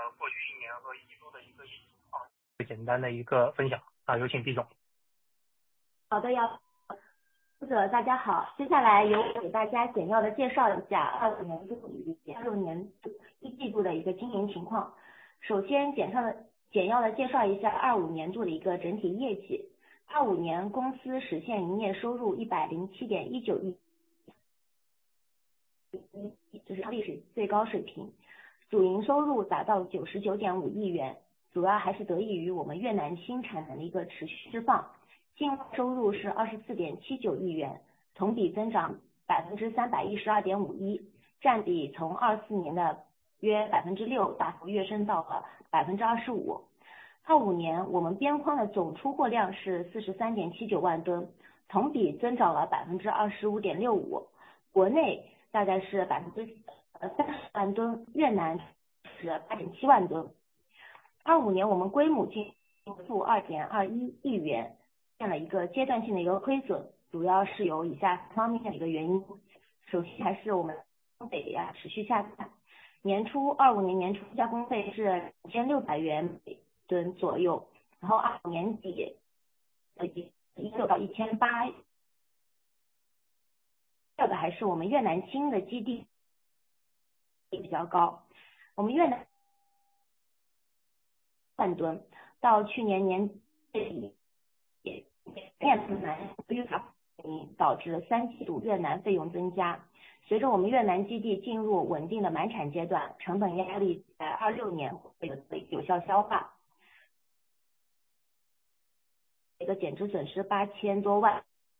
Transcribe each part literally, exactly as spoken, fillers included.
过去一年和一季度的一个业绩情况，简单的一个分享啊，有请毕总。 好的呀，读者大家好，接下来由我给大家简要的介绍一下二五年度以及二六年一季度的一个经营情况。首先简上的简要的介绍一下二五年度的一个整体业绩。二五年公司实现营业收入一百零七点一九亿，这是历史最高水平。主营收入达到九十九点五亿元，主要还是得益于我们越南新产能的一个持续释放。境外收入是二十四点七九亿元，同比增长百分之三百一十二点五一，占比从二四年的约百分之六大幅跃升到了百分之二十五。二五年我们边框的总出货量是四十三点七九万吨，同比增长了百分之二十五点六五。国内大概是百分之三十万吨，越南是八点七万吨。二五年我们归母净负二点二一亿元。出现了一个阶段性的一个亏损，主要是有以下方面的一个原因。首先还是我们工费呀持续下降，年初二五年年初加工费是两千六百元每吨左右，然后二五年底呃一六到一千八。第二个还是我们越南新的基地也比较高，我们越南万吨到去年年底。越南预法导致三季度越南费用增加，随着我们越南基地进入稳定的满产阶段，成本压力在二六年会有效消化，一个减值损失八千多万。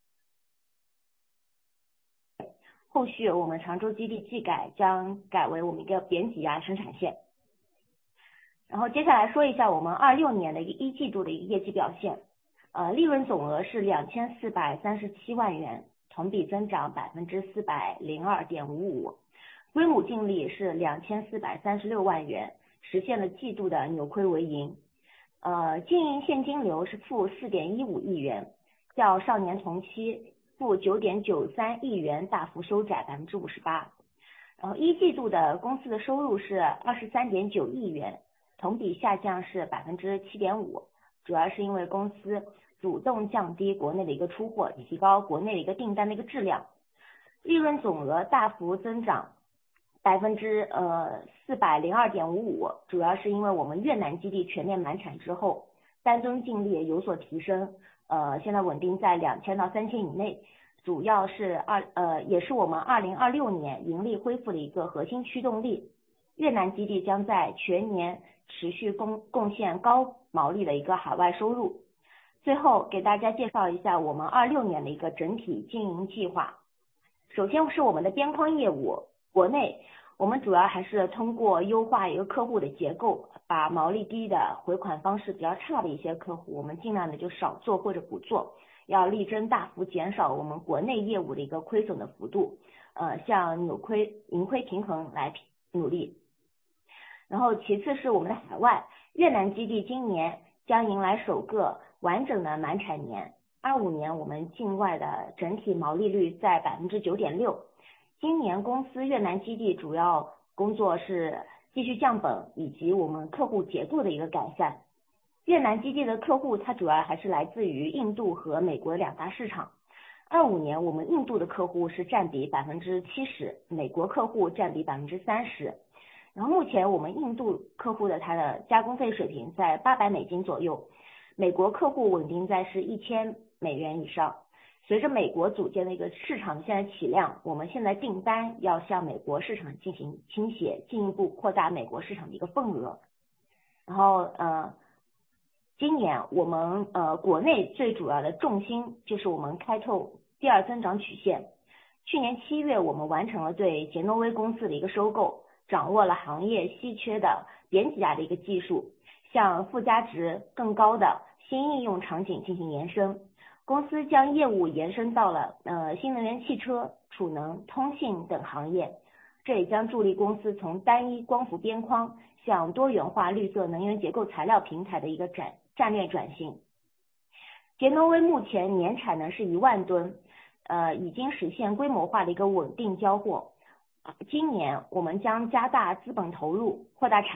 后续我们常州基地技改将改为我们一个扁挤压生产线。然后接下来说一下我们二六年的一个一季度的一个业绩表现。呃，利润总额是两千四百三十七万元，同比增长百分之四百零二点五五。归母净利是两千四百三十六万元，实现了季度的扭亏为盈。呃，经营现金流是负四点一五亿元，较上年同期负九点九三亿元大幅收窄百分之五十八。然后一季度的公司的收入是二十三点九亿元，同比下降是百分之七点五，主要是因为公司主动降低国内的一个出货，提高国内的一个订单的一个质量。利润总额大幅增长百分之呃四百零二点五五，主要是因为我们越南基地全面满产之后，单吨净利也有所提升，呃现在稳定在两千到三千以内，主要是二呃也是我们二零二六年盈利恢复的一个核心驱动力。越南基地将在全年持续贡贡献高毛利的一个海外收入。最后给大家介绍一下我们二六年的一个整体经营计划。首先是我们的边框业务，国内我们主要还是通过优化一个客户的结构，把毛利低的回款方式比较差的一些客户，我们尽量的就少做或者不做，要力争大幅减少我们国内业务的一个亏损的幅度，呃，向扭亏盈亏平衡来努力。然后其次是我们的海外，越南基地今年将迎来首个完整的满产年，二五年我们境外的整体毛利率在百分之九点六。今年公司越南基地主要工作是继续降本以及我们客户结构的一个改善。越南基地的客户它主要还是来自于印度和美国两大市场。二五年我们印度的客户是占比百分之七十，美国客户占比百分之三十。然后目前我们印度客户的它的加工费水平在八百美金左右，美国客户稳定在是一千美元以上。随着美国组建的一个市场现在起量，我们现在订单要向美国市场进行倾斜，进一步扩大美国市场的一个份额。然后呃，今年我们呃国内最主要的重心就是我们开拓第二增长曲线。去年七月我们完成了对杰诺威公司的一个收购，掌握了行业稀缺的扁挤压的一个技术，向附加值更高的新应用场景进行延伸。公司将业务延伸到了呃新能源汽车、储能、通信等行业，这也将助力公司从单一光伏边框向多元化绿色能源结构材料平台的一个战战略转型。杰诺威目前年产能是一万吨，呃已经实现规模化的一个稳定交货。今年我们将加大资本投入，扩大产能，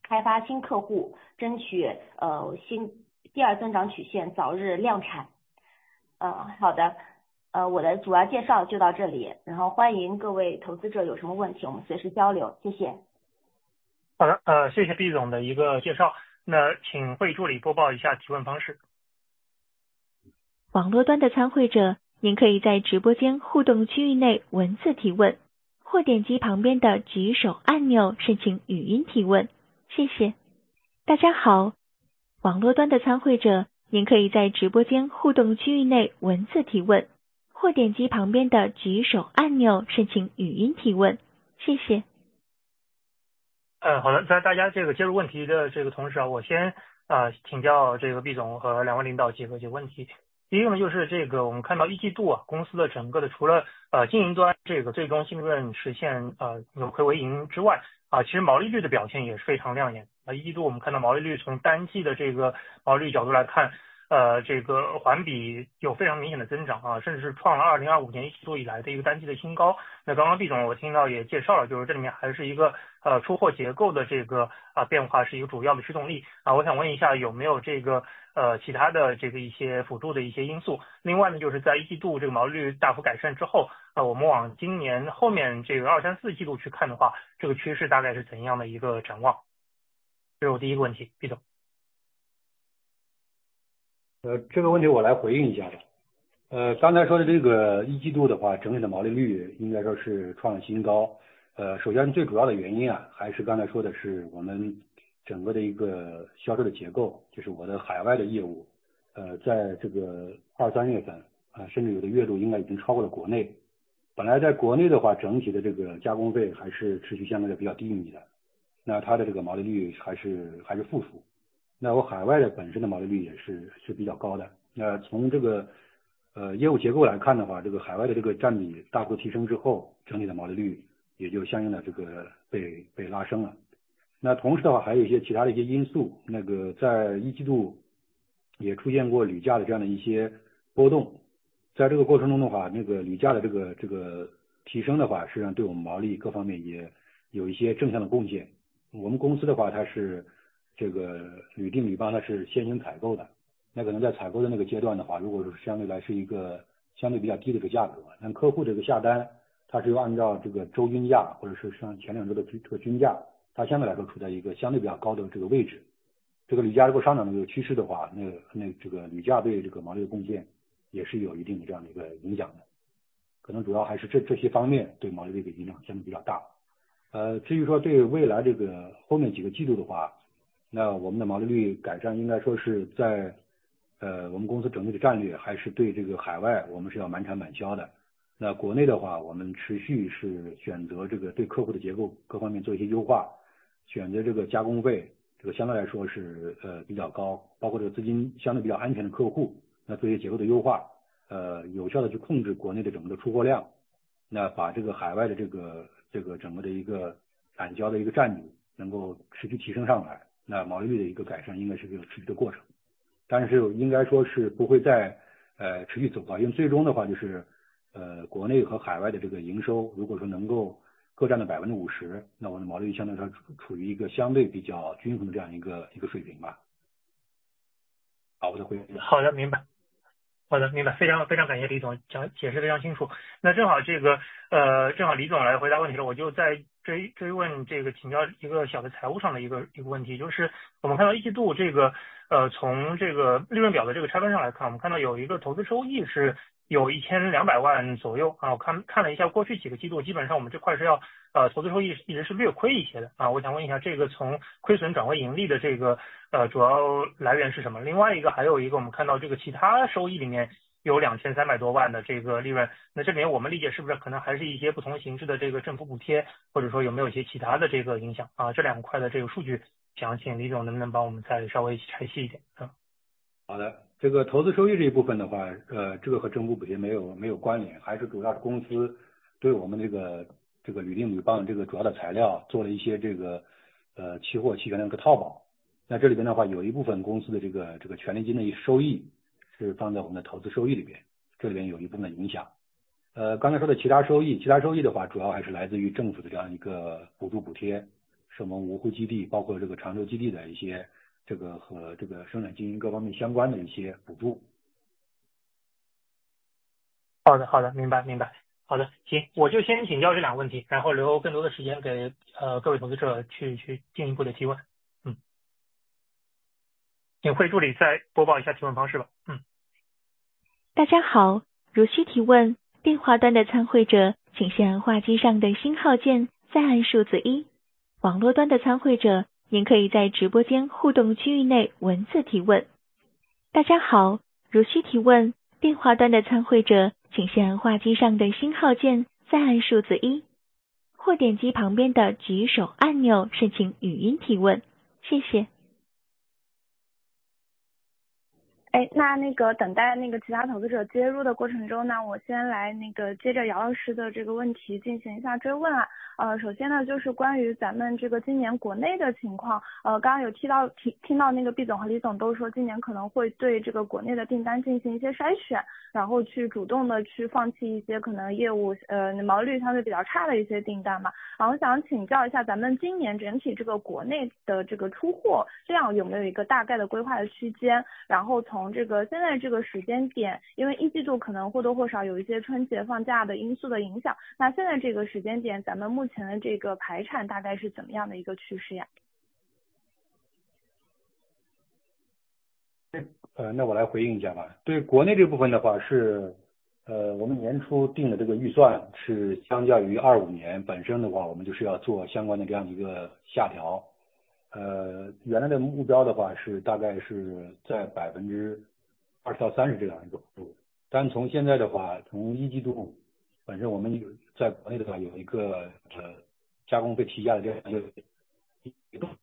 开发新客户，争取呃新第二增长曲线早日量产。呃，好的，呃，我的主要介绍就到这里，然后欢迎各位投资者有什么问题，我们随时交流，谢谢。 好的，呃，谢谢毕总的一个介绍。那请会议助理播报一下提问方式。 网络端的参会者，您可以在直播间互动区域内文字提问，或点击旁边的举手按钮申请语音提问。谢谢。大家好，网络端的参会者，您可以在直播间互动区域内文字提问，或点击旁边的举手按钮申请语音提问。谢谢。 嗯，好的，在大家这个接入问题的这个同时啊，我先啊、呃、请教这个毕总和两位领导几个几个问题。第一个呢，就是这个我们看到一季度啊，公司的整个的除了呃经营端这个最终净利润实现呃扭亏为盈之外啊，其实毛利率的表现也是非常亮眼啊。一季度我们看到毛利率从单季的这个毛利率角度来看，呃这个环比有非常明显的增长啊，甚至是创了二零二五年一季度以来的一个单季的新高。那刚刚毕总我听到也介绍了，就是这里面还是一个呃出货结构的这个啊、呃、变化是一个主要的驱动力啊。我想问一下有没有这个呃其他的这个一些辅助的一些因素？另外呢，就是在一季度这个毛利率大幅改善之后，呃我们往今年后面这个二三四季度去看的话，这个趋势大概是怎样的一个展望？这是我第一个问题，毕总。 呃，这个问题我来回应一下吧。呃，刚才说的这个一季度的话，整体的毛利率应该说是创了新高。呃，首先最主要的原因啊，还是刚才说的是我们整个的一个销售的结构，就是我的海外的业务，呃，在这个二三月份啊、呃，甚至有的月度应该已经超过了国内。本来在国内的话，整体的这个加工费还是持续相对的比较低迷的，那它的这个毛利率还是还是负数。那我海外的本身的毛利率也是是比较高的。那从这个呃业务结构来看的话，这个海外的这个占比大幅提升之后，整体的毛利率也就相应的这个被被拉升了。那同时的话，还有一些其他的一些因素，那个在一季度也出现过铝价的这样的一些波动。在这个过程中的话，那个铝价的这个这个提升的话，实际上对我们毛利各方面也有一些正向的贡献。我们公司的话，它是这个铝锭铝棒它是先行采购的，那可能在采购的那个阶段的话，如果是相对来是一个相对比较低的一个价格，那客户这个下单，它是要按照这个周均价或者是像前两周的这个均价，它相对来说处在一个相对比较高的这个位置。这个铝价如果上涨的这个趋势的话，那那这个铝价对这个毛利的贡献也是有一定的这样的一个影响的。可能主要还是这这些方面对毛利的一个影响相对比较大。呃，至于说对未来这个后面几个季度的话，那我们的毛利率改善应该说是在呃我们公司整体的战略还是对这个海外我们是要满产满销的。那国内的话，我们持续是选择这个对客户的结构各方面做一些优化，选择这个加工费这个相对来说是呃比较高，包括这个资金相对比较安全的客户，那做一些结构的优化，呃有效的去控制国内的整个的出货量，那把这个海外的这个这个整个的一个产销的一个占比能够持续提升上来。那毛利率的一个改善应该是个持续的过程，但是应该说是不会再呃持续走高，因为最终的话就是呃国内和海外的这个营收如果说能够各占到百分之五十，那我的毛利率相对来说处于一个相对比较均衡的这样一个一个水平吧。好，我的回应。 好的，明白。好的，明白，非常非常感谢李总讲解释非常清楚。那正好这个呃，正好李总来回答问题了，我就再追追问这个请教一个小的财务上的一个一个问题，就是我们看到一季度这个呃从这个利润表的这个拆分上来看，我们看到有一个投资收益是有一千两百万左右啊，我看看了一下过去几个季度，基本上我们这块是要呃投资收益一直是略亏一些的啊，我想问一下这个从亏损转为盈利的这个呃主要来源是什么？另外一个还有一个我们看到这个其他收益里面有两千三百多万的这个利润，那这里面我们理解是不是可能还是一些不同形式的这个政府补贴，或者说有没有一些其他的这个影响啊？这两块的这个数据，想请李总能不能帮我们再稍微拆细一点啊？ 好的，这个投资收益这一部分的话，呃，这个和政府补贴没有没有关联，还是主要是公司对我们这个这个铝锭铝棒这个主要的材料做了一些这个呃期货期权的一个套保。那这里边的话，有一部分公司的这个这个权利金的一收益是放在我们的投资收益里边，这里边有一部分的影响。呃，刚才说的其他收益，其他收益的话，主要还是来自于政府的这样一个补助补贴， 是我们芜湖基地，包括这个常州基地的一些这个和这个生产经营各方面相关的一些补助。 好的，好的，明白明白。好的，行，我就先请教这两个问题，然后留更多的时间给呃各位投资者去去进一步的提问。嗯，请会助理再播报一下提问方式吧。嗯， 大家好，如需提问，电话端的参会者请先按话机上的星号键，再按数字一。网络端的参会者，您可以在直播间互动区域内文字提问。大家好，如需提问，电话端的参会者请先按话机上的星号键，再按数字一，或点击旁边的举手按钮申请语音提问。谢谢。 哎，那那个等待那个其他投资者接入的过程中呢，我先来那个接着姚老师的这个问题进行一下追问啊。呃，首先呢，就是关于咱们这个今年国内的情况，呃，刚刚有提到提听到那个毕总和李总都说，今年可能会对这个国内的订单进行一些筛选，然后去主动的去放弃一些可能业务呃毛利率相对比较差的一些订单嘛。然后想请教一下，咱们今年整体这个国内的这个出货这样有没有一个大概的规划的区间？然后从这个现在这个时间点，因为一季度可能或多或少有一些春节放假的因素的影响，那现在这个时间点，咱们目前的这个排产大概是怎么样的一个趋势呀？ 呃，那我来回应一下吧。对国内这部分的话是，呃，我们年初定的这个预算是相较于二五年本身的话，我们就是要做相关的这样的一个下调。呃，原来的目标的话是大概是在百分之二十到三十这样一个幅度，但从现在的话，从一季度本身我们有在国内的话有一个呃加工费提价的这样一个一个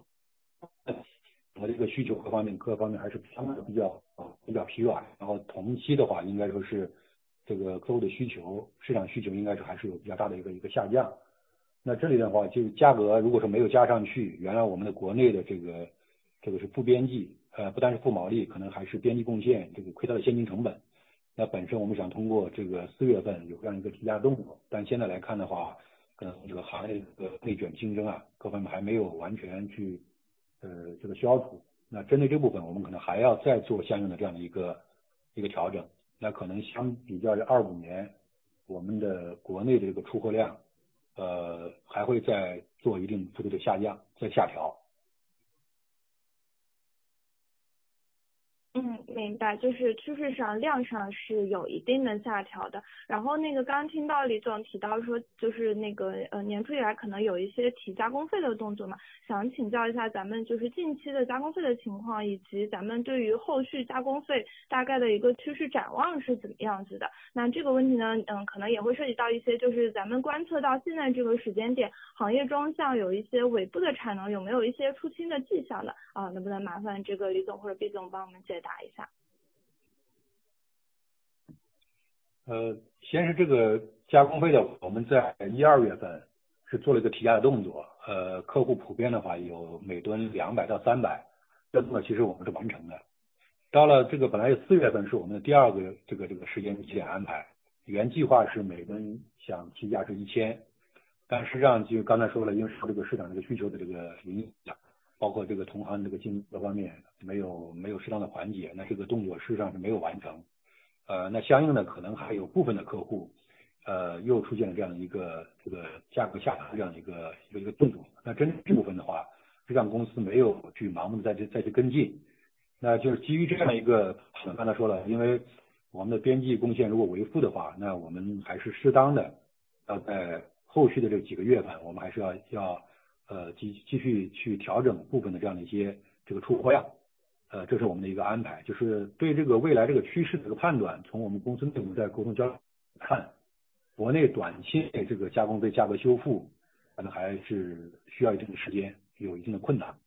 和这个需求各方面各方面还是相对比较比较疲软，然后同期的话应该说是这个客户的需求市场需求应该是还是有比较大的一个一个下降。那这里的话就是价格如果说没有加上去，原来我们的国内的这个这个是负边际，呃不但是负毛利，可能还是边际贡献这个亏到了现金成本。那本身我们想通过这个四月份有这样一个提价动作，但现在来看的话，可能这个行业的内卷竞争啊各方面还没有完全去呃这个消除。那针对这部分我们可能还要再做相应的这样的一个一个调整。那可能相比较于二五年我们的国内的这个出货量呃还会再做一定幅度的下降再下调。 嗯，明白，就是趋势上量上是有一定的下调的。然后那个刚刚听到李总提到说，就是那个呃年初以来可能有一些提加工费的动作嘛，想请教一下咱们就是近期的加工费的情况，以及咱们对于后续加工费大概的一个趋势展望是怎么样子的。那这个问题呢，嗯，可能也会涉及到一些就是咱们观测到现在这个时间点，行业中像有一些尾部的产能有没有一些出清的迹象的啊？能不能麻烦这个李总或者毕总帮我们解答一下？ 呃，先是这个加工费的，我们在一二月份是做了一个提价的动作，呃，客户普遍的话有每吨两百到三百，这动作其实我们是完成的。到了这个本来四月份是我们的第二个这个这个时间节点安排，原计划是每吨想提价是一千，但实际上就刚才说了，因为受这个市场这个需求的这个影响，包括这个同行这个竞争各方面没有没有适当的缓解，那这个动作事实上是没有完成。呃，那相应的可能还有部分的客户，呃，又出现了这样的一个这个价格下调这样的一个一个一个动作。那针对这部分的话，实际上公司没有去盲目的再去再去跟进。那就是基于这样的一个，刚才说了，因为我们的边际贡献如果为负的话，那我们还是适当的要在后续的这几个月份，我们还是要要呃继继续去调整部分的这样的一些这个出货量。呃，这是我们的一个安排，就是对这个未来这个趋势的一个判断，从我们公司内部在沟通交流看，国内短期内这个加工费价格修复，可能还是需要一定的时间，有一定的困难。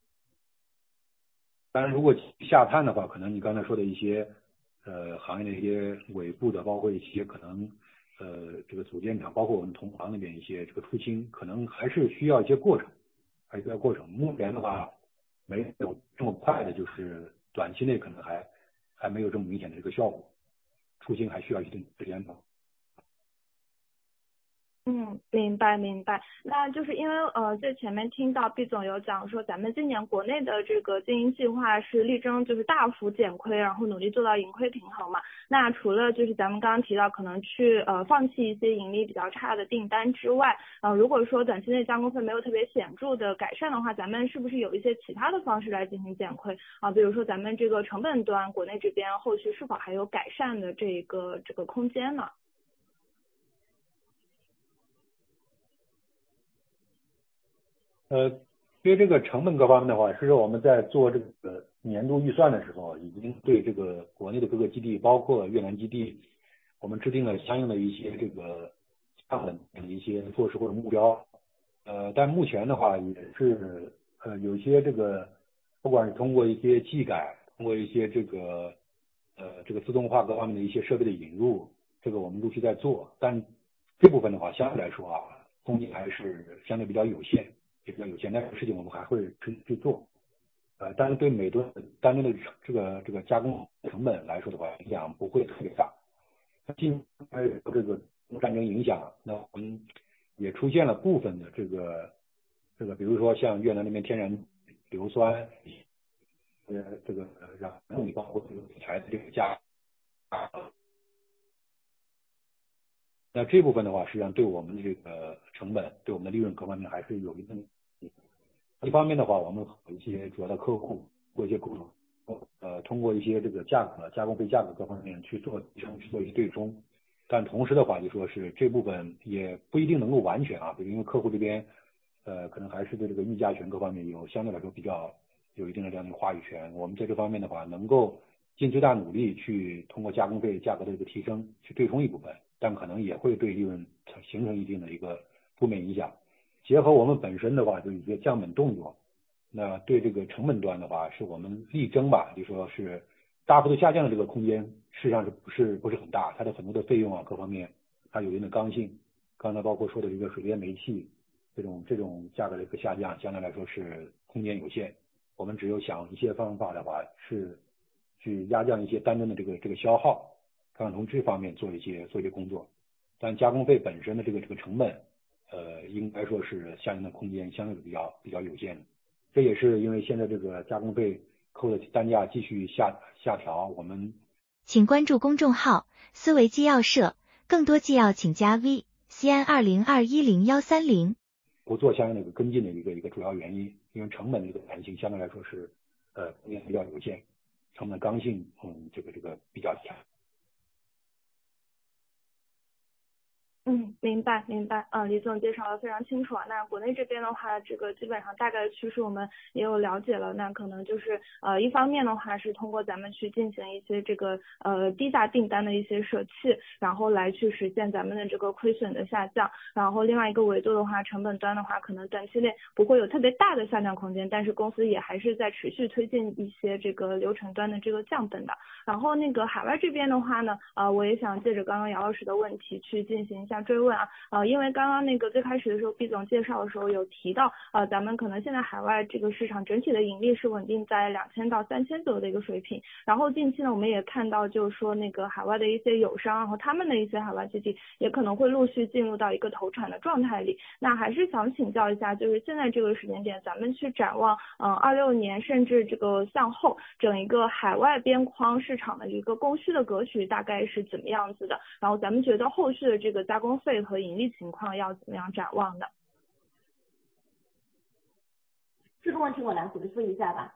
当然，如果下探的话，可能你刚才说的一些呃行业的一些尾部的，包括一些可能呃这个组件厂，包括我们同行那边一些这个出清，可能还是需要一些过程，还需要过程。目前的话，没有这么快的，就是短期内可能还还没有这么明显的这个效果，出清还需要一定时间吧。 嗯，明白明白。那就是因为呃，在前面听到毕总有讲说，咱们今年国内的这个经营计划是力争就是大幅减亏，然后努力做到盈亏平衡嘛。那除了就是咱们刚刚提到可能去呃放弃一些盈利比较差的订单之外，呃，如果说短期内加工费没有特别显著的改善的话，咱们是不是有一些其他的方式来进行减亏啊？比如说咱们这个成本端，国内这边后续是否还有改善的这个这个空间呢？ 呃，对于这个成本各方面的话，是说我们在做这个年度预算的时候，已经对这个国内的各个基地，包括越南基地，我们制定了相应的一些这个降本的一些措施或者目标。呃，但目前的话也是呃有一些这个，不管是通过一些技改，通过一些这个呃这个自动化各方面的一些设备的引入，这个我们陆续在做，但这部分的话相对来说啊，空间还是相对比较有限。也比较有限，但是事情我们还会去去做，呃，但是对每吨单吨的这个这个加工成本来说的话，影响不会特别大。近还有这个战争影响，那我们也出现了部分的这个这个，比如说像越南那边天然硫酸，呃，这个让你包括这个材的这个价格。那这部分的话，实际上对我们的这个成本、对我们的利润各方面还是有一定。一方面的话，我们和一些主要的客户做一些沟通，呃，通过一些这个价格、加工费价格各方面去做提升、去做一些对冲。但同时的话，就说是这部分也不一定能够完全啊，比如因为客户这边，呃，可能还是对这个议价权各方面有相对来说比较有一定的这样的一个话语权。我们在这方面的话，能够尽最大努力去通过加工费价格的这个提升去对冲一部分。但可能也会对利润形成一定的一个负面影响。结合我们本身的话，就一些降本动作，那对这个成本端的话，是我们力争吧，就说是大幅度下降的这个空间，实际上是不是不是很大，它的很多的费用啊各方面，它有一定的刚性。刚才包括说的这个水电煤气这种这种价格的一个下降，相对来说是空间有限。我们只有想一些方法的话，是去压降一些单吨的这个这个消耗。看从这方面做一些做一些工作，但加工费本身的这个这个成本，呃，应该说是相应的空间相对是比较比较有限的。这也是因为现在这个加工费扣的单价继续下下调，我们请关注公众号思维纪要社，更多纪要请加 V C N 二零二一零幺三零。 不做相应的一个跟进的一个一个主要原因，因为成本的一个弹性相对来说是呃空间比较有限，成本刚性嗯这个这个比较强。 嗯，明白明白，嗯，李总介绍的非常清楚啊。那国内这边的话，这个基本上大概的趋势我们也有了解了。那可能就是呃，一方面的话是通过咱们去进行一些这个呃低价订单的一些舍弃，然后来去实现咱们的这个亏损的下降。然后另外一个维度的话，成本端的话，可能短期内不会有特别大的下降空间，但是公司也还是在持续推进一些这个流程端的这个降本的。然后那个海外这边的话呢，呃，我也想借着刚刚姚老师的问题去进行一下追问啊，呃，因为刚刚那个最开始的时候，毕总介绍的时候有提到，呃，咱们可能现在海外这个市场整体的盈利是稳定在两千到三千左右的一个水平。然后近期呢，我们也看到，就是说那个海外的一些友商，然后他们的一些海外基地也可能会陆续进入到一个投产的状态里。那还是想请教一下，就是现在这个时间点，咱们去展望，嗯、呃，二六年甚至这个向后，整一个海外边框市场的一个供需的格局大概是怎么样子的？然后咱们觉得后续的这个加工费和盈利情况要怎么样展望的？ 这个问题我来回复一下吧。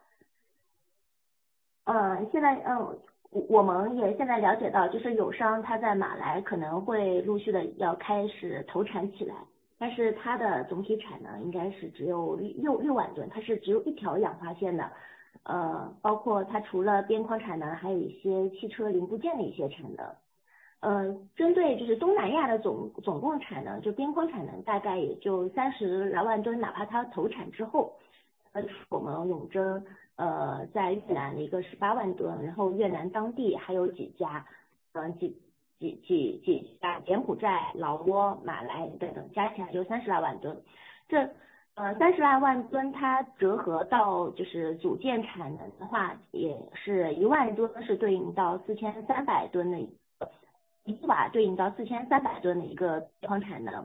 嗯，现在嗯，我们也现在了解到，就是友商他在马来可能会陆续的要开始投产起来，但是它的总体产能应该是只有六六万吨，它是只有一条氧化线的。呃，包括它除了边框产能，还有一些汽车零部件的一些产能。呃，针对就是东南亚的总总共产能，就边框产能大概也就三十来万吨，哪怕它投产之后，呃，我们永征呃在越南的一个十八万吨，然后越南当地还有几家，嗯、呃、几几几几家，柬埔寨、老挝、马来等等，加起来就三十来万吨。这呃三十来万吨，它折合到就是组件产能的话，也是一万吨是对应到四千三百吨的一个一瓦对应到四千三百吨的一个边框产能。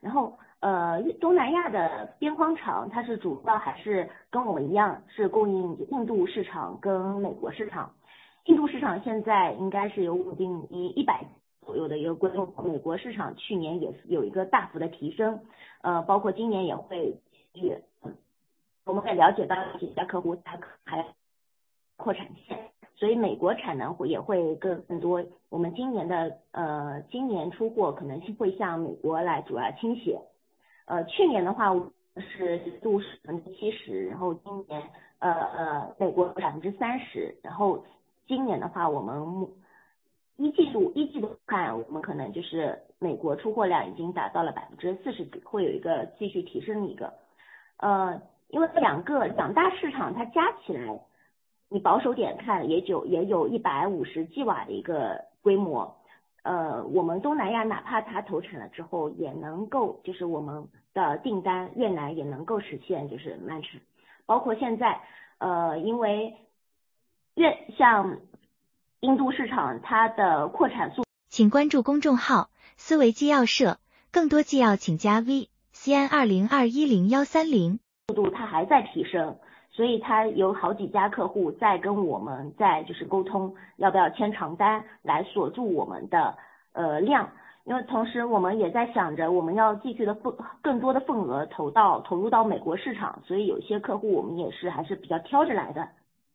然后呃东南亚的边框厂它是主要还是跟我们一样是供应印度市场跟美国市场。印度市场现在应该是有稳定一一百左右的一个规模，美国市场去年也有一个大幅的提升，呃，包括今年也会去，我们也了解到几家客户他还扩产线，所以美国产能会也会更更多。我们今年的呃今年出货可能会向美国来主要倾斜，呃，去年的话是度是百分之七十，然后今年呃呃美国百分之三十，然后今年的话，我们一季度一季度看，我们可能就是美国出货量已经达到了百分之四十几，会有一个继续提升的一个。呃，因为两个两大市场它加起来，你保守点看也就也有一百五十 吉瓦的一个规模。呃，我们东南亚哪怕它投产了之后，也能够就是我们的订单越南也能够实现就是满产，包括现在呃因为。越像印度市场，它的扩产速， 请关注公众号“思维纪要社”，更多纪要请加 V C N 二零二一零幺三零。 速度它还在提升，所以它有好几家客户在跟我们在就是沟通，要不要签长单来锁住我们的呃量。因为同时我们也在想着我们要继续的份更多的份额投到投入到美国市场，所以有些客户我们也是还是比较挑着来的。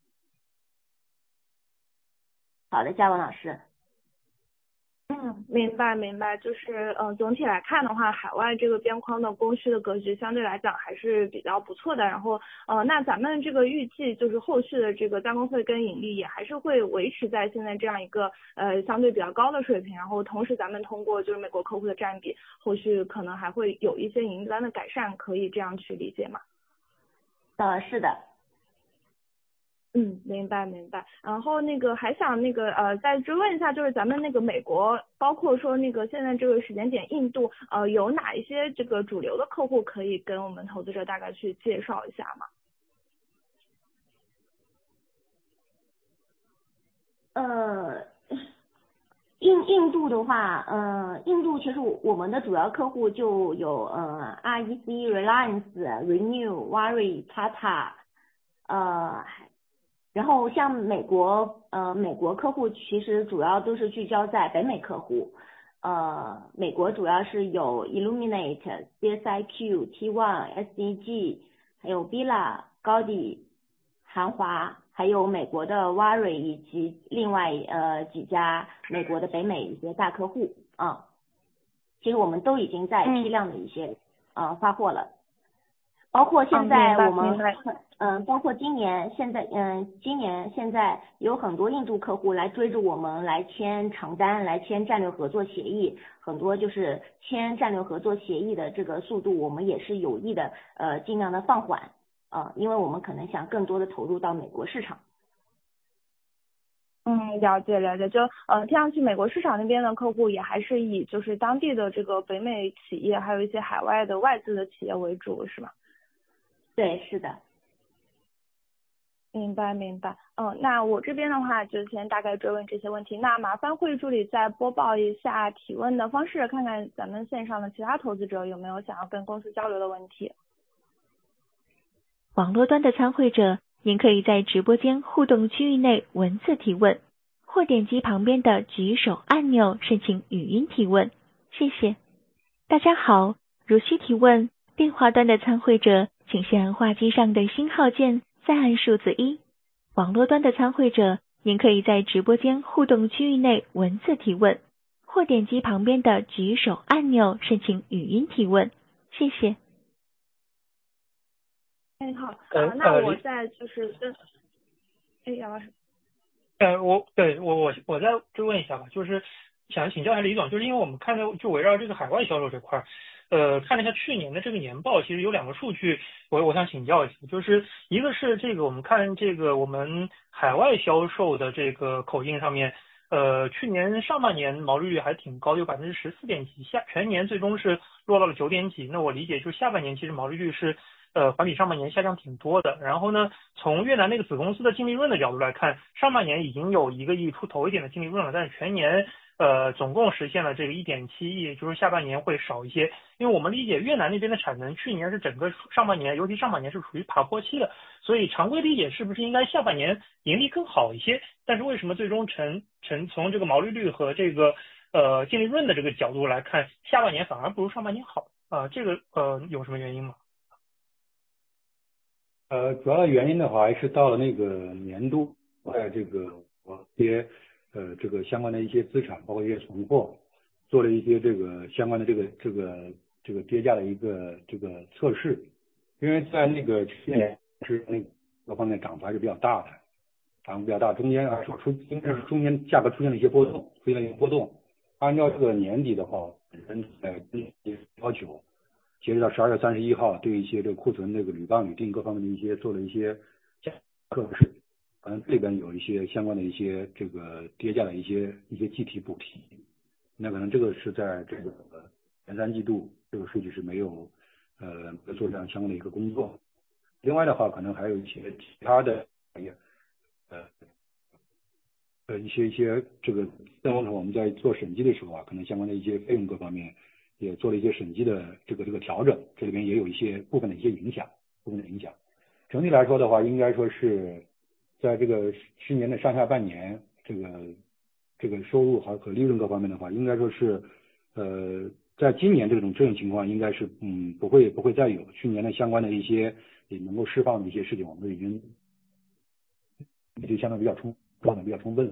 好的，嘉文老师。 嗯，明白明白，就是嗯、呃，总体来看的话，海外这个边框的供需的格局相对来讲还是比较不错的。然后呃，那咱们这个预计就是后续的这个加工费跟盈利也还是会维持在现在这样一个呃相对比较高的水平。然后同时咱们通过就是美国客户的占比，后续可能还会有一些盈利端的改善，可以这样去理解吗？ 呃，是的。 嗯，明白明白。然后那个还想那个呃再追问一下，就是咱们那个美国，包括说那个现在这个时间点，印度呃有哪一些这个主流的客户可以跟我们投资者大概去介绍一下吗？ 呃，印印度的话，呃，印度其实我们的主要客户就有呃 R E C、Reliance、Renew、Waaree、Tata， 呃。然后像美国呃美国客户其实主要都是聚焦在北美客户，呃美国主要是有 Illuminate、C S I Q、T 一、S D G， 还有 Billa、Gaudi、韩华，还有美国的 Waaree 以及另外呃几家美国的北美一些大客户啊，其实我们都已经在批量的一些、嗯、呃发货了。包括现在我们嗯、呃，包括今年现在嗯、呃，今年现在有很多印度客户来追着我们来签长单，来签战略合作协议，很多就是签战略合作协议的这个速度，我们也是有意的呃尽量的放缓呃，因为我们可能想更多的投入到美国市场。 嗯，了解了解，就呃听上去美国市场那边的客户也还是以就是当地的这个北美企业，还有一些海外的外资的企业为主，是吗？ 对，是的。 明白明白，嗯，那我这边的话就先大概追问这些问题，那麻烦会议助理再播报一下提问的方式，看看咱们线上的其他投资者有没有想要跟公司交流的问题。 网络端的参会者，您可以在直播间互动区域内文字提问，或点击旁边的举手按钮申请语音提问，谢谢。大家好，如需提问，电话端的参会者请先按话机上的星号键，再按数字一。网络端的参会者，您可以在直播间互动区域内文字提问，或点击旁边的举手按钮申请语音提问，谢谢。 哎，好， 呃啊，那我再就是跟，哎，杨老师。 呃，我对我我我再追问一下吧，就是想请教一下李总，就是因为我们看到就围绕这个海外销售这块儿。呃，看了一下去年的这个年报，其实有两个数据我我想请教一下，就是一个是这个我们看这个我们海外销售的这个口径上面，呃，去年上半年毛利率还挺高，有百分之十四点几，下全年最终是落到了九点几。那我理解就是下半年其实毛利率是呃环比上半年下降挺多的。然后呢，从越南那个子公司的净利润的角度来看，上半年已经有一个亿出头一点的净利润了，但是全年呃总共实现了这个一点七亿，就是下半年会少一些。因为我们理解越南那边的产能去年是整个上半年，尤其上半年是处于爬坡期的，所以常规理解是不是应该下半年盈利更好一些？但是为什么最终成成从这个毛利率和这个呃净利润的这个角度来看，下半年反而不如上半年好啊、呃？这个呃有什么原因吗？ 呃，主要的原因的话，还是到了那个年度，在这个我一些呃这个相关的一些资产，包括一些存货，做了一些这个相关的这个这个这个跌价的一个这个测试，因为在那个去年是那个各方面涨幅还是比较大的，涨幅比较大，中间啊出出应该是中间价格出现了一些波动，出现了一些波动。按照这个年底的话，本身呃要求。截止到十二月三十一号，对一些这个库存这个铝钢、铝锭各方面的一些做了一些价格测试，可能这里边有一些相关的一些这个跌价的一些一些计提补提，那可能这个是在这个前三季度这个数据是没有呃做这样相关的一个工作。另外的话，可能还有一些其他的行业，呃呃一些一些这个在我们在做审计的时候啊，可能相关的一些费用各方面。也做了一些审计的这个这个调整，这里边也有一些部分的一些影响，部分的影响。整体来说的话，应该说是在这个去年的上下半年，这个这个收入和和利润各方面的话，应该说是呃，在今年这种这种情况，应该是嗯不会不会再有。去年的相关的一些也能够释放的一些事情，我们都已经已经相对比较充状态比较充分了。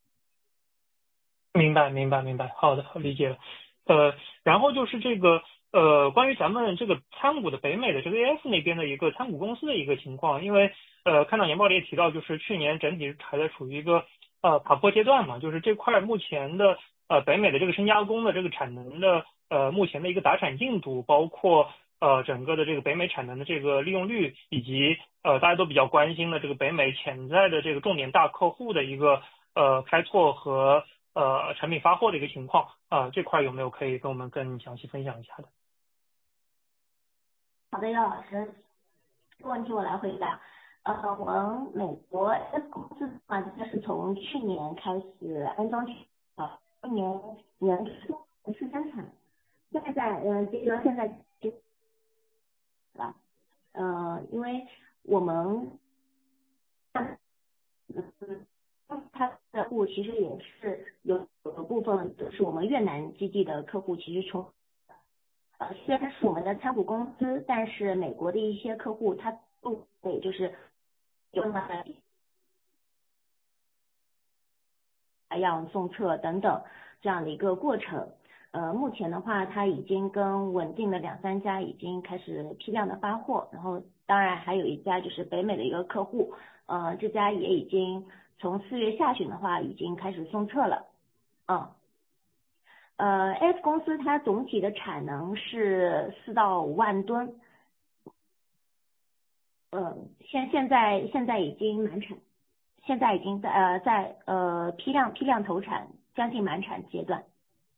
明白，明白，明白。好的，理解了。呃，然后就是这个呃，关于咱们这个参股的北美的这个 A S 那边的一个参股公司的一个情况，因为呃，看到年报里也提到，就是去年整体还在处于一个呃爬坡阶段嘛，就是这块目前的呃北美的这个深加工的这个产能的呃目前的一个达产进度，包括呃整个的这个北美产能的这个利用率，以及呃大家都比较关心的这个北美潜在的这个重点大客户的一个呃开拓和呃产品发货的一个情况啊、呃，这块有没有可以跟我们更详细分享一下的？ 好的，姚老师，这个问题我来回答。呃，我们美国 S 公司的话，它是从去年开始安装啊，今年年初试生产，现在嗯、呃，截止到现在就了。呃，因为我们嗯。它的客户其实也是有有的部分都是我们越南基地的客户，其实从呃虽然是我们的参股公司，但是美国的一些客户他都得就是有采样、送测等等这样的一个过程。呃，目前的话，它已经跟稳定的两三家已经开始批量的发货，然后当然还有一家就是北美的一个客户，呃，这家也已经从四月下旬的话已经开始送测了，嗯，呃 ，F 公司它总体的产能是四到五万吨，嗯，现现在现在已经满产，现在已经在呃在呃批量批量投产，将近满产阶段。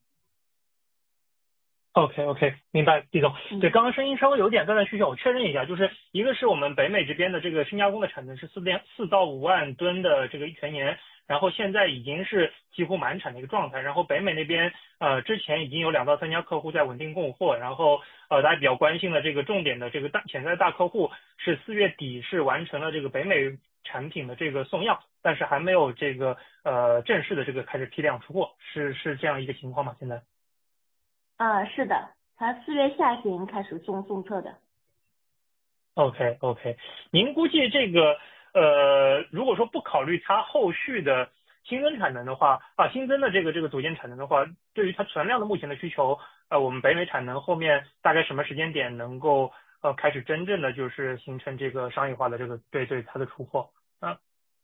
OK OK，明白，毕总。对，刚刚声音稍微有点断断续续，我确认一下，就是一个是我们北美这边的这个深加工的产能是四点四到五万吨的这个全年，然后现在已经是几乎满产的一个状态。然后北美那边呃之前已经有两到三家客户在稳定供货，然后呃大家比较关心的这个重点的这个大潜在大客户是四月底是完成了这个北美产品的这个送样，但是还没有这个呃正式的这个开始批量出货，是是这样一个情况吗？现在？ 啊、呃，是的，他四月下旬开始送送测的。 OK OK，您估计这个呃，如果说不考虑它后续的新增产能的话，啊，新增的这个这个组件产能的话，对于它存量的目前的需求，呃，我们北美产能后面大概什么时间点能够呃开始真正的就是形成这个商业化的这个对对它的出货啊？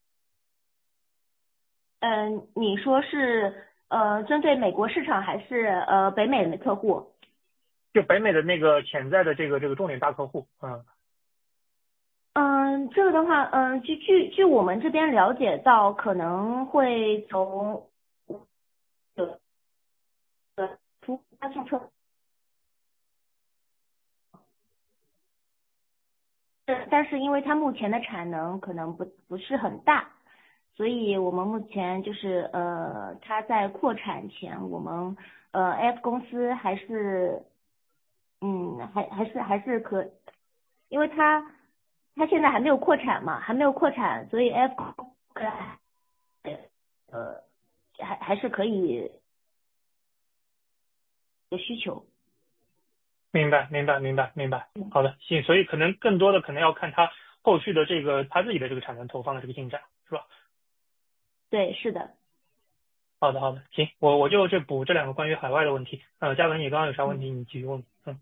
嗯，你说是呃针对美国市场还是呃北美的客户？ 就北美的那个潜在的这个这个重点大客户，嗯。 嗯，这个的话，嗯，据据据我们这边了解到，可能会从有的出发送测。 但是因为它目前的产能可能不不是很大，所以我们目前就是呃，它在扩产前，我们呃 F 公司还是嗯还还是还是可，因为它它现在还没有扩产嘛，还没有扩产，所以 F 公司呃还还是可以的需求。 明白，明白，明白，明白。好的，行，所以可能更多的可能要看它后续的这个它自己的这个产能投放的这个进展，是吧？ 对，是的。 好的，好的，行，我我就这补这两个关于海外的问题。呃，嘉文，你刚刚有啥问题你继续问。嗯。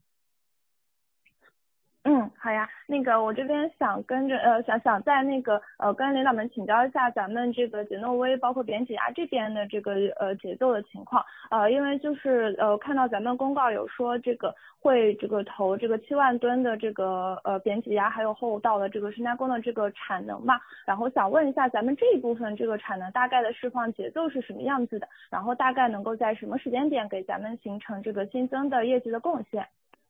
嗯，好呀，那个我这边想跟着呃想想在那个呃跟领导们请教一下咱们这个杰诺威包括扁脊牙这边的这个呃节奏的情况，呃因为就是呃看到咱们公告有说这个会这个投这个七万吨的这个呃扁脊牙还有后道的这个深加工的这个产能嘛，然后想问一下咱们这一部分这个产能大概的释放节奏是什么样子的，然后大概能够在什么时间点给咱们形成这个新增的业绩的贡献？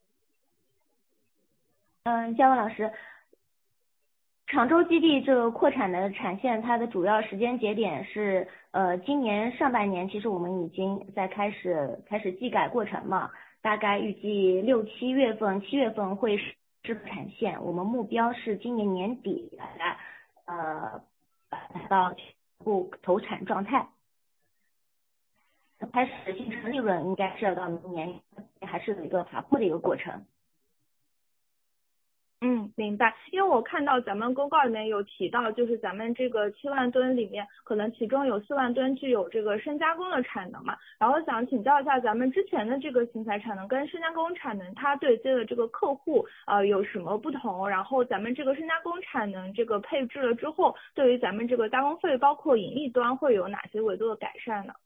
嗯，嘉文老师，常州基地这个扩产的产线，它的主要时间节点是呃今年上半年，其实我们已经在开始开始技改过程嘛，大概预计六七月份，七月份会是产线，我们目标是今年年底来呃达到全部投产状态，开始形成利润应该是要到明年，还是有一个爬坡的一个过程。 嗯，明白。因为我看到咱们公告里面有提到，就是咱们这个七万吨里面，可能其中有四万吨具有这个深加工的产能嘛。然后想请教一下，咱们之前的这个型材产能跟深加工产能，它对接的这个客户呃有什么不同？然后咱们这个深加工产能这个配置了之后，对于咱们这个加工费包括盈利端会有哪些维度的改善呢？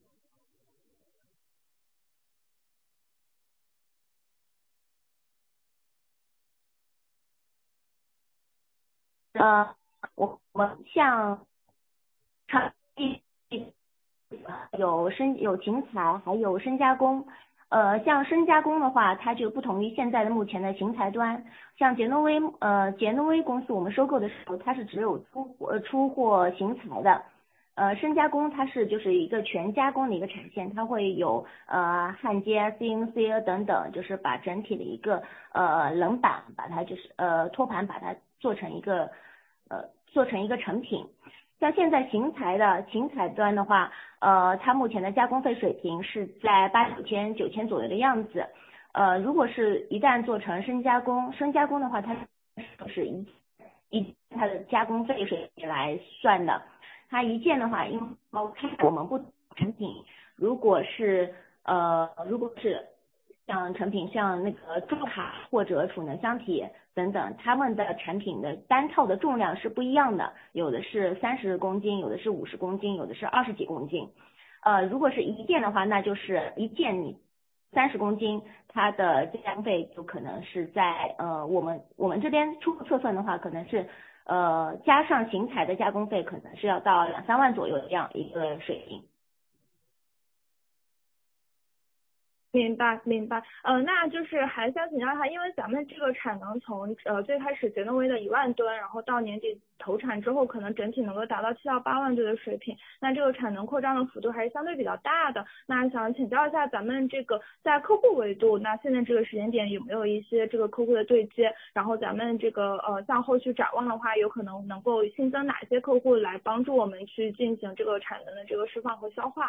呃，我们像长地有深有型材，还有深加工。呃，像深加工的话，它就不同于现在的目前的型材端。像杰诺威呃杰诺威公司，我们收购的时候，它是只有出货出货型材的。呃，深加工它是就是一个全加工的一个产线，它会有呃焊接、C N C 啊等等，就是把整体的一个呃冷板，把它就是呃托盘把它做成一个呃做成一个成品。像现在型材的型材端的话，呃，它目前的加工费水平是在八九千九千左右的样子。呃，如果是一旦做成深加工，深加工的话，它是一一它的加工费水平来算的。它一件的话，因为我们不成品，如果是呃，如果是像成品像那个重卡或者储能箱体等等，他们的产品的单套的重量是不一样的，有的是三十公斤，有的是五十公斤，有的是二十几公斤。呃，如果是一件的话，那就是一件你三十公斤，它的加工费就可能是在呃我们我们这边初步测算的话，可能是呃加上型材的加工费，可能是要到两三万左右这样一个水平。 明白明白，呃，那就是还想请教一下，因为咱们这个产能从呃最开始杰诺威的一万吨，然后到年底投产之后，可能整体能够达到七到八万吨的水平，那这个产能扩张的幅度还是相对比较大的。那想请教一下，咱们这个在客户维度，那现在这个时间点有没有一些这个客户的对接？然后咱们这个呃向后续展望的话，有可能能够新增哪些客户来帮助我们去进行这个产能的这个释放和消化？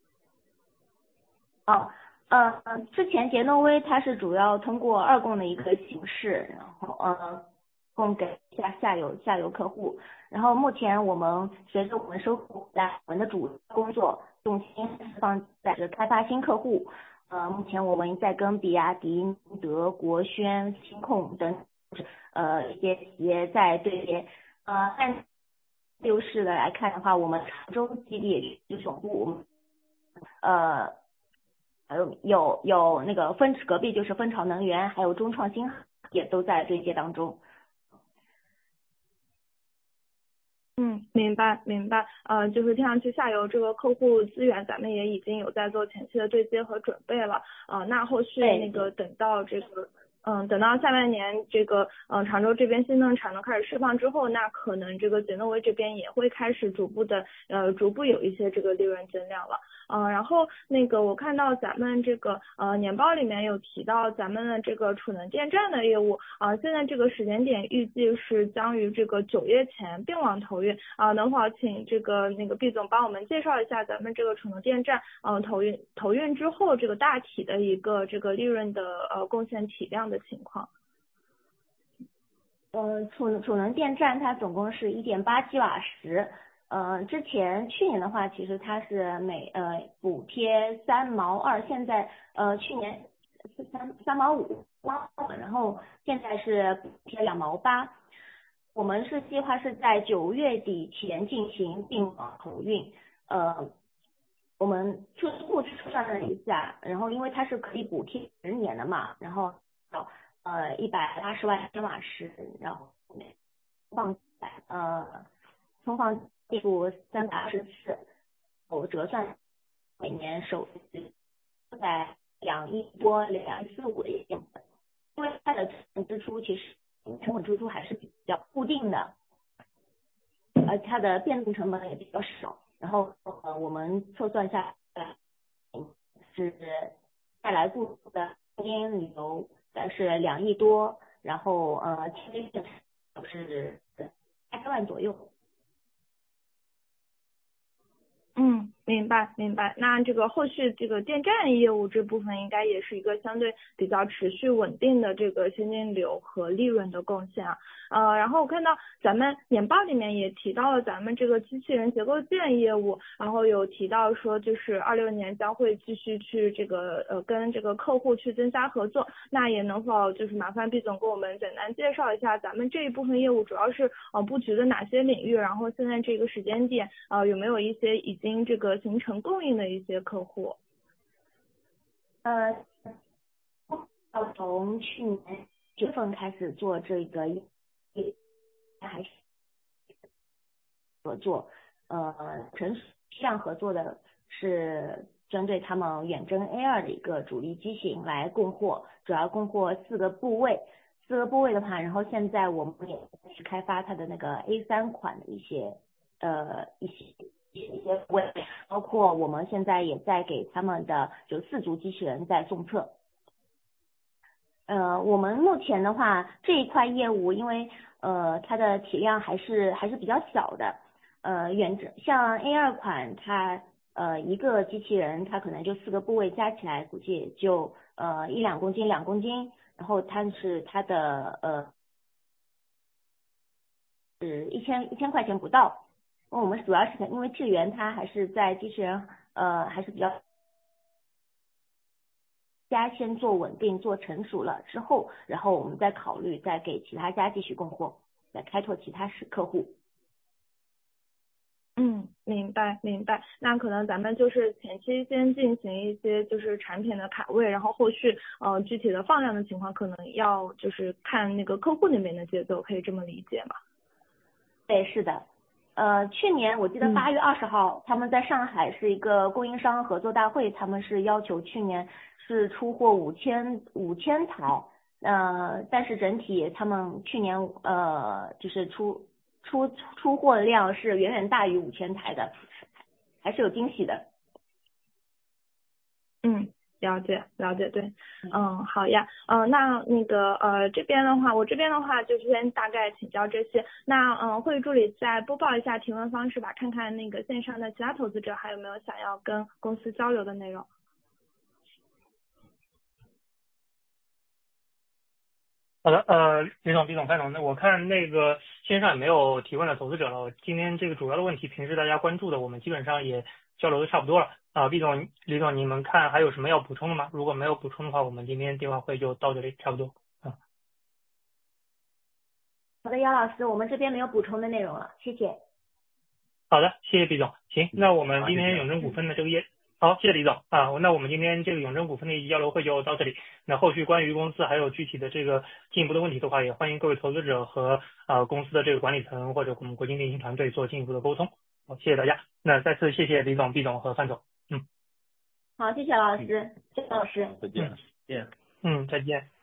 哦。呃，之前杰诺威它是主要通过二供的一个形式，然后呃供给下下游下游客户。然后目前我们随着我们收购来，我们的主工作重心放在这开发新客户。呃，目前我们在跟比亚迪、德国轩、新控等呃一些企业在对接。呃，按优势的来看的话，我们常州基地就总部，我们呃。呃，有有那个分隔壁就是蜂巢能源，还有中创新也都在对接当中。 嗯，明白明白，呃，就是听上去下游这个客户资源，咱们也已经有在做前期的对接和准备了，呃，那后续那个等到这个嗯，等到下半年这个嗯常州这边新增产能开始释放之后，那可能这个杰诺威这边也会开始逐步的呃逐步有一些这个利润增量了。嗯，然后那个我看到咱们这个呃年报里面有提到咱们的这个储能电站的业务啊、呃，现在这个时间点预计是将于这个九月前并网投运啊、呃，能否请这个那个毕总帮我们介绍一下咱们这个储能电站呃投运投运之后这个大体的一个这个利润的呃贡献体量的情况？ 呃，储储能电站它总共是 一点八 吉瓦时。呃，之前去年的话，其实它是每呃补贴三毛二，现在呃去年是三三毛五，然后现在是补贴两毛八。我们是计划是在九月底前进行并网投运。呃，我们初步算了一下，然后因为它是可以补贴十年的嘛，然后呃一百八十万千瓦时，然后放呃充放电数三百二十次，我折算每年首次在两亿多两亿四五的样子。因为它的成本支出其实成本支出还是比较固定的，而它的变动成本也比较少。然后呃我们测算下来是带来固的现金流大概是两亿多，然后呃其实是八千万左右。 嗯，明白明白。那这个后续这个电站业务这部分应该也是一个相对比较持续稳定的这个现金流和利润的贡献啊。呃，然后我看到咱们年报里面也提到了咱们这个机器人结构件业务，然后有提到说就是二六年将会继续去这个呃跟这个客户去增加合作。那也能否就是麻烦毕总给我们简单介绍一下咱们这一部分业务主要是呃布局的哪些领域，然后现在这个时间点呃有没有一些已经这个形成供应的一些客户？ 呃，从去年九月份开始做这个，还是合作，呃，纯实际上合作的是针对他们远征 A 二 的一个主力机型来供货，主要供货四个部位，四个部位的话，然后现在我们也是开发它的那个 A 三 款的一些呃一些。一些部位，包括我们现在也在给他们的就四足机器人在送测。呃，我们目前的话这一块业务，因为呃它的体量还是还是比较小的，呃远像 A 二 款它呃一个机器人它可能就四个部位加起来估计也就呃一两公斤两公斤，然后它是它的呃是一千一千块钱不到。我们主要是因为智源它还是在机器人呃还是比较家先做稳定做成熟了之后，然后我们再考虑再给其他家继续供货，再开拓其他客户。 嗯，明白明白。那可能咱们就是前期先进行一些就是产品的卡位，然后后续呃具体的放量的情况可能要就是看那个客户那边的节奏，可以这么理解吗？ 对，是的。呃，去年我记得八月二十号，嗯、他们在上海是一个供应商合作大会，他们是要求去年是出货五千五千台，呃，但是整体他们去年呃就是出出出货量是远远大于五千台的，还是有惊喜的。 嗯。了解了解，对，嗯，好呀，嗯、呃，那那个呃这边的话，我这边的话就先大概请教这些。那嗯、呃，会议助理再播报一下提问方式吧，看看那个线上的其他投资者还有没有想要跟公司交流的内容。 好的，呃，李总、毕总、范总，那我看那个线上也没有提问的投资者了。今天这个主要的问题，平时大家关注的，我们基本上也交流的差不多了。啊，毕总、李总，你们看还有什么要补充的吗？如果没有补充的话，我们今天电话会就到这里，差不多。啊， 好的，姚老师，我们这边没有补充的内容了，谢谢。 好的，谢谢毕总。行，那我们今天永征股份的这个业。好，谢谢李总啊。那我们今天这个永征股份的一级交流会就到这里。那后续关于公司还有具体的这个进一步的问题的话，也欢迎各位投资者和呃公司的这个管理层或者我们国金电信团队做进一步的沟通。好，谢谢大家。那再次谢谢李总、毕总和范总。嗯， 好，谢谢老师，谢谢老师。 再见。 嗯，嗯，再见。